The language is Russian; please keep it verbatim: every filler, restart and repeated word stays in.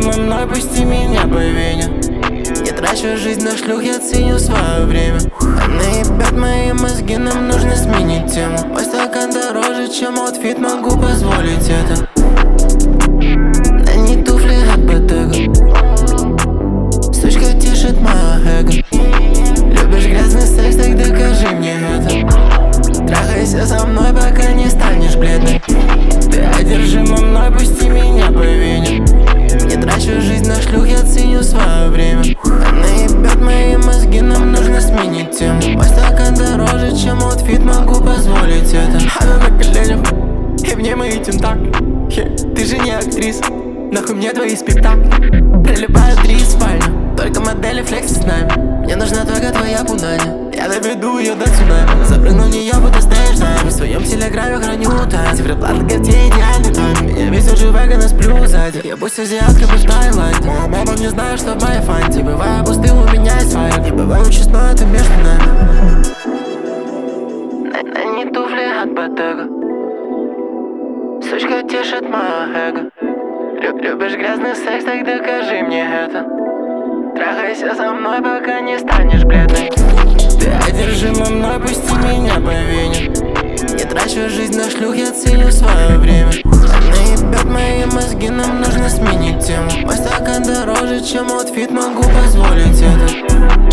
мной, пусти меня по вене. Не трачу жизнь на шлюх, я ценю свое время. Они ебят мои мозги, нам нужно сменить тему. Мой стакан дороже, чем аутфит, могу позволить это. Да не туфли от Bottega, сучка тешит мое эго. Любишь грязный секс, так докажи мне это. Трахайся со мной, пока не станешь бледной. Ты одержима мной, пусти меня по вене. Не трачу жизнь на шлюх, я ценю свое время. Она ебет мои мозги, нам нужно сменить тему. Мой стакан дороже, чем аутфит, могу позволить это. Она на коленях, и в ней мои тентакли. Ты же не актриса, нахуй мне твои спектакли. Прилипают три спальни, только модели флекси с нами. Мне нужна только твоя пунани, я доведу ее до цунами. Запрыгну в нее, будто стоишь нами. В своем телеграме храню тайны. Циферблат, где идеальный тайм. Меня везет же веган, сплю сзади. Я пусть азиатка, бы в Таиланде. Моя мама не знает, что в моей фанте. Бываю пустым, у меня есть фаер. Не бываю честно, это между нами. На не туфли от Bottega, сучка тешит мое эго. Любишь грязный секс, так докажи мне это. Трахайся со мной, пока не станешь бледной. Ты одержима мной, пусти меня по вене. Не трачу жизнь на шлюх, я ценю свое время. Она ебет мои мозги, нам нужно сменить тему. Мой стакан дороже, чем аутфит, могу позволить это.